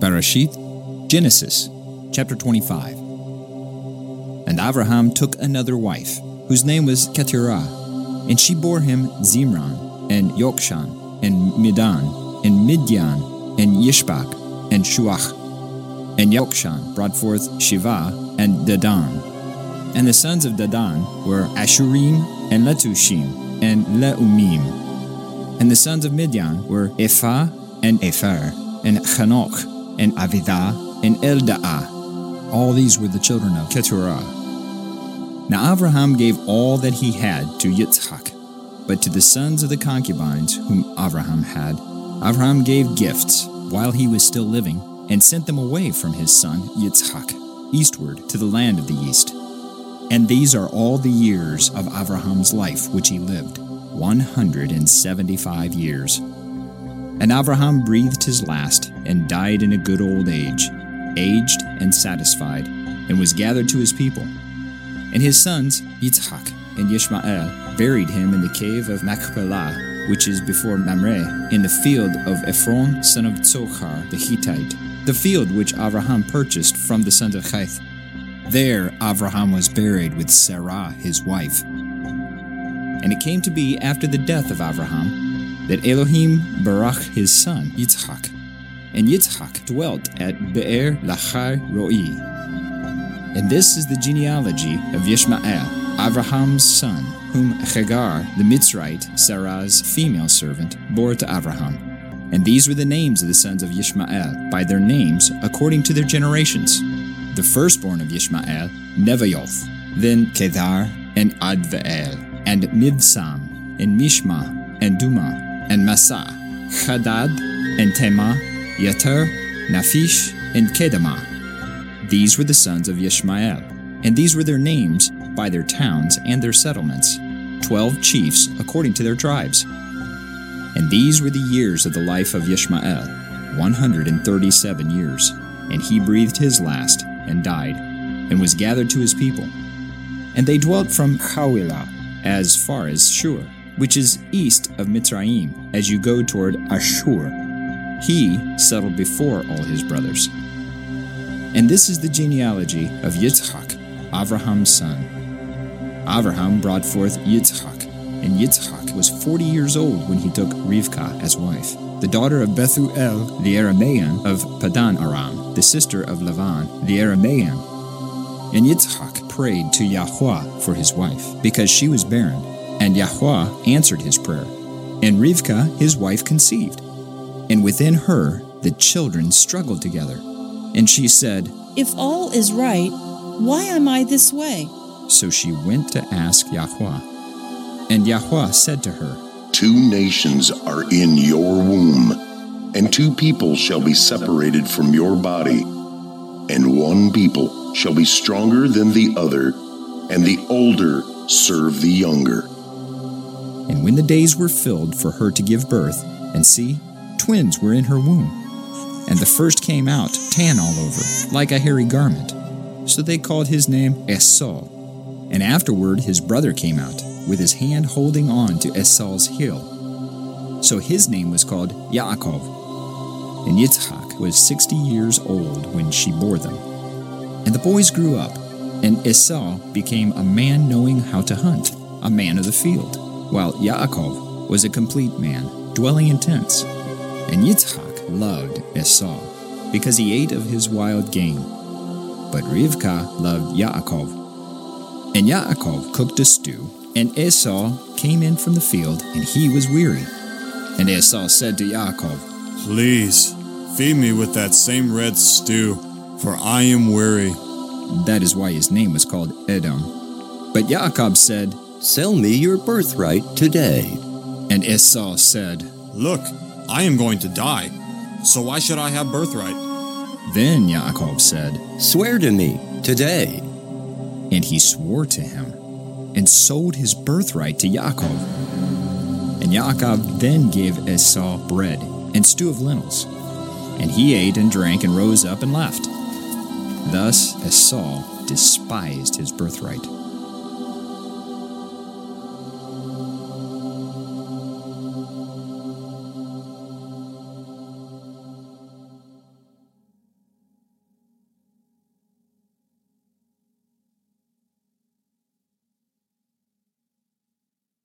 Bereshit, Genesis, chapter 25. And Avraham took another wife, whose name was Keturah, and she bore him Zimran, and Yokshan, and Medan, and Midian, and Yishbak, and Shuach. And Yokshan brought forth Shiva and Dedan. And the sons of Dedan were Ashurim, and Letushim, and Leumim. And the sons of Midian were Ephah, and Epher, and Chanoch, and Avidah, and Elda'ah. All these were the children of Keturah. Now Avraham gave all that he had to Yitzchak, but to the sons of the concubines whom Avraham had, Avraham gave gifts while he was still living, and sent them away from his son Yitzchak, eastward to the land of the east. And these are all the years of Avraham's life which he lived, 175 years. And Avraham breathed his last, and died in a good old age, aged and satisfied, and was gathered to his people. And his sons, Yitzchak and Yishmael, buried him in the cave of Machpelah, which is before Mamre, in the field of Ephron, son of Tzochar the Hittite, the field which Avraham purchased from the sons of Cheth. There Avraham was buried with Sarah his wife. And it came to be after the death of Avraham that Elohim barach his son Yitzchak, and Yitzchak dwelt at Be'er Lachai Roi. And this is the genealogy of Yishmael, Avraham's son, whom Hagar the Mitzrite, Sarah's female servant, bore to Avraham. And these were the names of the sons of Yishmael, by their names according to their generations. The firstborn of Yishmael, Nevayoth, then Kedar, and Advael, and Mibsam, and Mishma, and Duma, and Massa, Hadad, and Tema, Yeter, Naphish, and Kedemah. These were the sons of Yishmael, and these were their names by their towns and their settlements, 12 chiefs according to their tribes. And these were the years of the life of Yishmael, 137 years. And he breathed his last, and died, and was gathered to his people. And they dwelt from Hawilah as far as Shur, which is east of Mitzrayim, as you go toward Ashur. He settled before all his brothers. And this is the genealogy of Yitzchak, Avraham's son. Avraham brought forth Yitzchak, and Yitzchak was 40 years old when he took Rivkah as wife, the daughter of Bethuel the Aramean of Padan Aram, the sister of Lavan the Aramean. And Yitzchak prayed to Yahweh for his wife, because she was barren, and Yahweh answered his prayer. And Rivkah his wife conceived, and within her the children struggled together. And she said, "If all is right, why am I this way?" So she went to ask Yahweh. And Yahweh said to her, 2 nations are in your womb, and 2 people shall be separated from your body, and 1 people shall be stronger than the other, and the older serve the younger. And when the days were filled for her to give birth, and see, twins were in her womb, and the first came out tan all over, like a hairy garment. So they called his name Esau. And afterward his brother came out, with his hand holding on to Esau's heel. So his name was called Yaakov. And Yitzchak was 60 years old when she bore them. And the boys grew up, and Esau became a man knowing how to hunt, a man of the field, while Yaakov was a complete man, dwelling in tents. And Yitzchak loved Esau, because he ate of his wild game. But Rivkah loved Yaakov. And Yaakov cooked a stew, and Esau came in from the field, and he was weary. And Esau said to Yaakov, "Please, feed me with that same red stew, for I am weary." That is why his name was called Edom. But Yaakov said, "Sell me your birthright today." And Esau said, "Look, I am going to die, so why should I have birthright?" Then Yaakov said, "Swear to me today." And he swore to him, and sold his birthright to Yaakov. And Yaakov then gave Esau bread and stew of lentils, and he ate and drank and rose up and left. Thus Esau despised his birthright.